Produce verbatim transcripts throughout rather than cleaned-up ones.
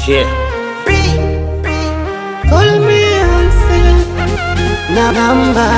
Yeah. Call me answer na namba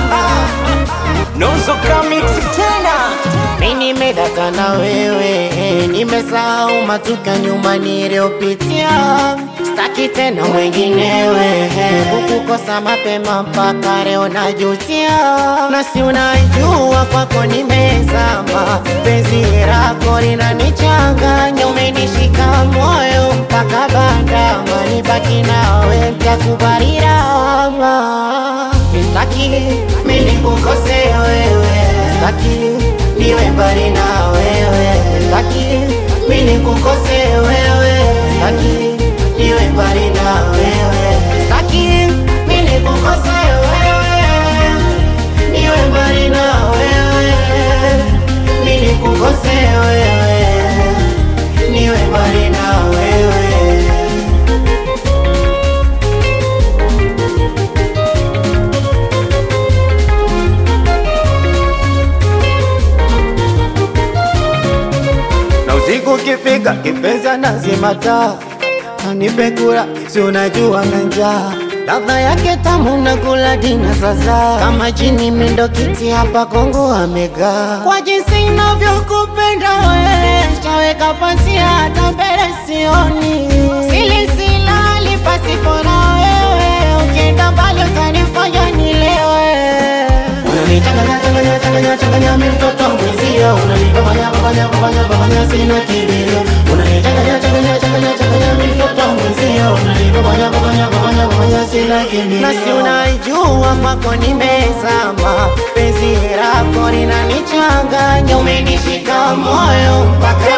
Nozo Kamix tena. mimi nimedaka na wewe, nimesahau matuka nyuma niliopitia, sitaki tena mwenginewe, kukukosa mapema mpaka leo najutia, na si unajua kwako nimezama, penzi lako linanichanganya, umenishika moyo mpaka bandama, nibaki nawe nitakubali lawama, sitaki mimi nikukose wewe, sitaki niwe mbali na wewe, sitaki mimi nikukose wewe, sitaki niwe mbali na wewe, sitaki mimi nikukose wewe, niwe mbali na wewe, mimi nikukose wewe, niwe mbali na wewe. Siku kifika kipenza nazima taa, anipe kula si unajua na njaa, ladha yake tamu na kula dina sasa, kama jini mindo kiti hapa Kongo amegaa, kwa jinsi inavyokupenda wewe, shaweka pasi hata mbele sioni, sili silali pasipo na wewe, ukienda mbali utanifanya nilewe, unanichanganya changanya changanya changanya mimi mtoto mwenzio, unanifanya fanya fanya fanya sina kilio, unanichanganya changanya changanya changanya mimi mtoto mwenzio, unanifanya fanya fanya fanya sina kilio, na si unajua kwako nimezama, penzi lako linanichanganya, umenishika moyo mpaka